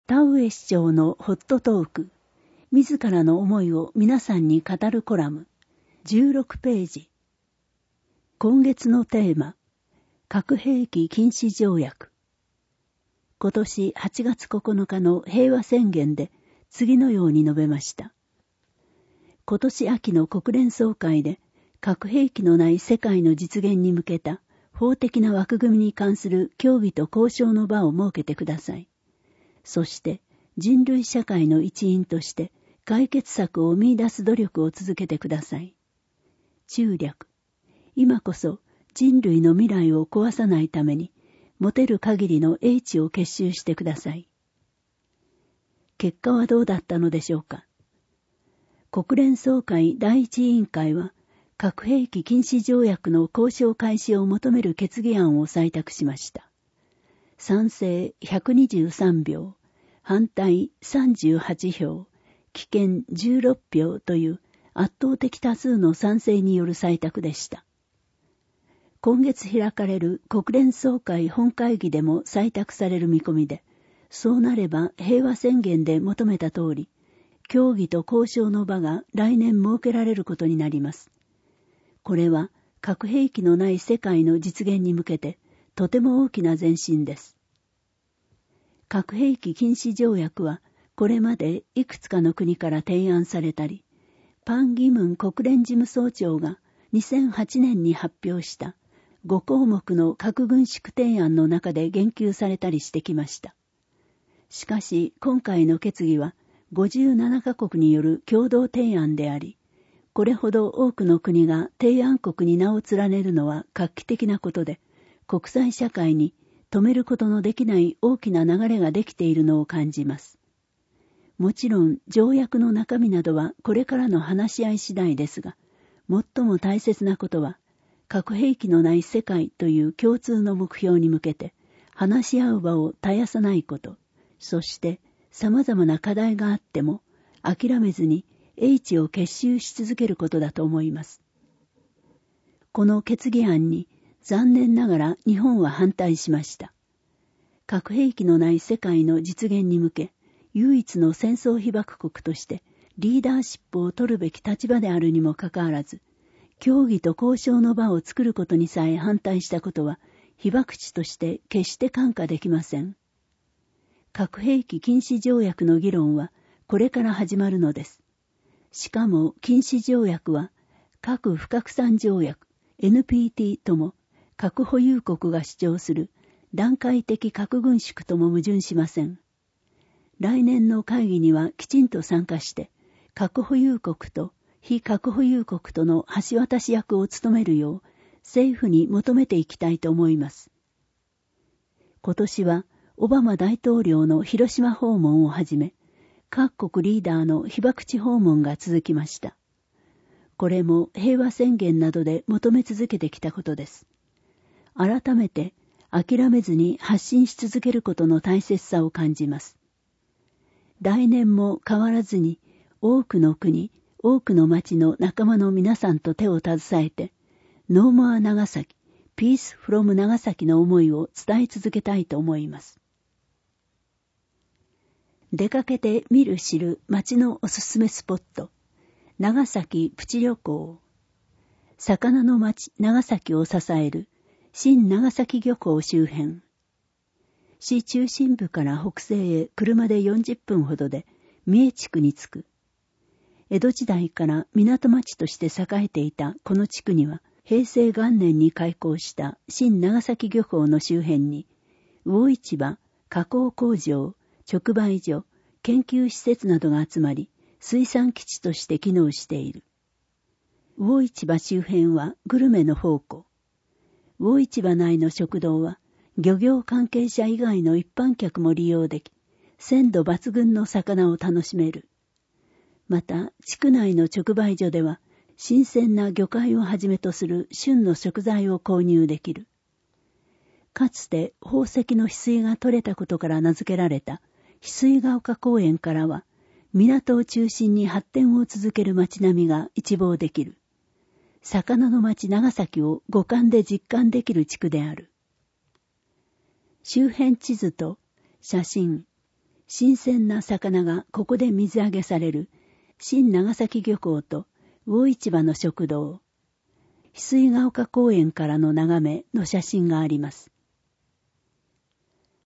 田上市長のホットトーク、自らの思いを皆さんに語るコラム、16ページ。今月のテーマ、核兵器禁止条約。今年8月9日の平和宣言で次のように述べました。今年秋の国連総会で核兵器のない世界の実現に向けた法的な枠組みに関する協議と交渉の場を設けてください。そして人類社会の一員として解決策を見出す努力を続けてください。中略。今こそ人類の未来を壊さないために持てる限りの英知を結集してください。結果はどうだったのでしょうか。国連総会第一委員会は核兵器禁止条約の交渉開始を求める決議案を採択しました。賛成123票、反対38票、棄権16票という圧倒的多数の賛成による採択でした。今月開かれる国連総会本会議でも採択される見込みで、そうなれば平和宣言で求めた通り、協議と交渉の場が来年設けられることになります。これは核兵器のない世界の実現に向けて、とても大きな前進です。核兵器禁止条約はこれまでいくつかの国から提案されたり、パン・ギムン国連事務総長が2008年に発表した5項目の核軍縮提案の中で言及されたりしてきました。しかし今回の決議は57カ国による共同提案であり、これほど多くの国が提案国に名を連ねるのは画期的なことで、国際社会に止めることのできない大きな流れができているのを感じます。もちろん条約の中身などはこれからの話し合い次第ですが、最も大切なことは、核兵器のない世界という共通の目標に向けて話し合う場を絶やさないこと、そして様々な課題があっても諦めずに英知を結集し続けることだと思います。この決議案に残念ながら日本は反対しました。核兵器のない世界の実現に向け、唯一の戦争被爆国としてリーダーシップを取るべき立場であるにもかかわらず、協議と交渉の場を作ることにさえ反対したことは、被爆地として決して看過できません。核兵器禁止条約の議論はこれから始まるのです。しかも禁止条約は核不拡散条約 NPT とも核保有国が主張する段階的核軍縮とも矛盾しません。来年の会議にはきちんと参加して核保有国と非核保有国との橋渡し役を務めるよう政府に求めていきたいと思います。今年はオバマ大統領の広島訪問をはじめ、各国リーダーの被爆地訪問が続きました。これも平和宣言などで求め続けてきたことです。改めて諦めずに発信し続けることの大切さを感じます。来年も変わらずに多くの国、多くの町の仲間の皆さんと手を携えて、ノーモア長崎、ピースフロム長崎の思いを伝え続けたいと思います。出かけて見る知る町のおすすめスポット、長崎プチ旅行。魚の町長崎を支える新長崎漁港周辺。市中心部から北西へ車で40分ほどで三重地区に着く。江戸時代から港町として栄えていたこの地区には、平成元年に開港した新長崎漁港の周辺に、魚市場、加工工場、直売所、研究施設などが集まり、水産基地として機能している。魚市場周辺はグルメの宝庫。魚市場内の食堂は、漁業関係者以外の一般客も利用でき、鮮度抜群の魚を楽しめる。また、地区内の直売所では、新鮮な魚介をはじめとする旬の食材を購入できる。かつて宝石の翡翠が取れたことから名付けられた翡翠ヶ丘公園からは、港を中心に発展を続ける街並みが一望できる。魚の町長崎を五感で実感できる地区である。周辺地図と写真、 新鮮な魚がここで水揚げされる新長崎漁港と魚市場の食堂、翡翠ヶ丘公園からの眺めの写真があります。